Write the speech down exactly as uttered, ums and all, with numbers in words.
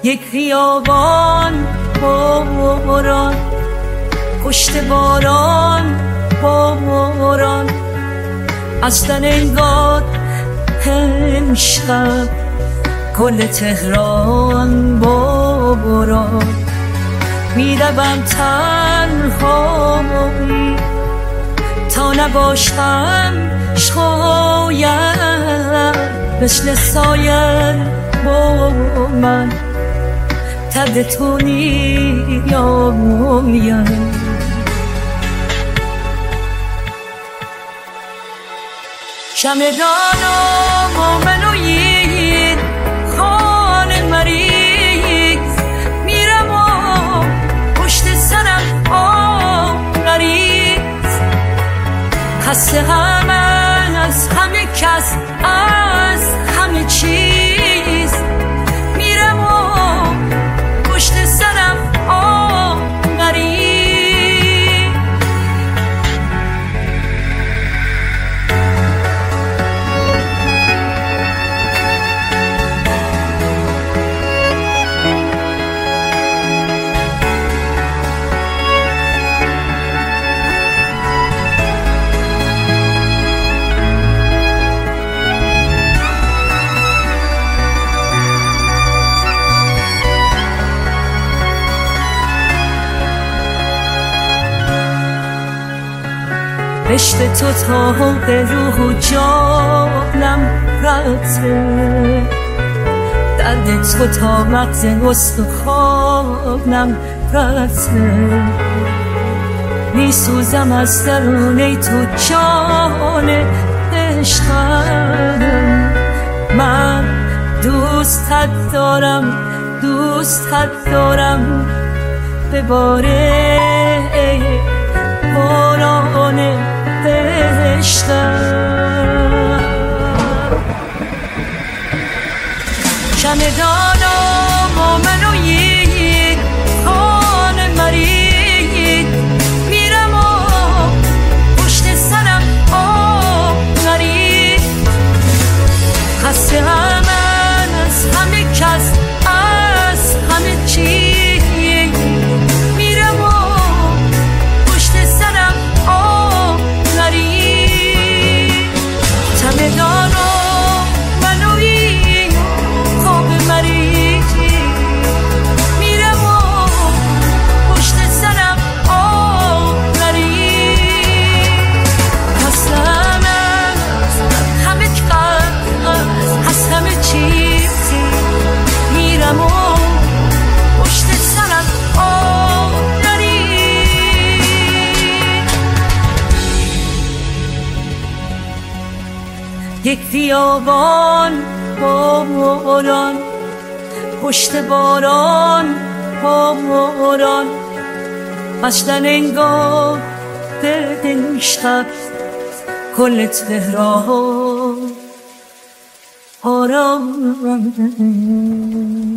یک خیابان باران، پشت باران باران، اصلا انگار امشب کل تهران باران. میروم تنهایی تا نباشم شاید مثل سایر با من تب تو نیایم. چمدانم و منوید خانه مریض، میرم و پشت سرم آغریز، خسته هم از همه کس از همه چیز، میرم و پشت سرم آغریز. عشق تو تا به روح و جانم رفته، درد تو تا مغز استخوانم رفته، میسوزم از درون تو جان عشقم. من دوستت دارم دوستت دارم به باره باران عشقم. چمدانم و منوید خانه مرید، میرم و پشت سرم آغرید، خسته هم از همه کس از همه چیز، میرم و پشت سرم آغرید. چمدانم منوید خواب مرید، میرم و پشت سرم آغرید، خستم از همه کس از همه چیزی، میرم و پشت سرم آغرید. یک خیابان باران، پشت باران باران، اصلا انگار امشب کل تهران آرام.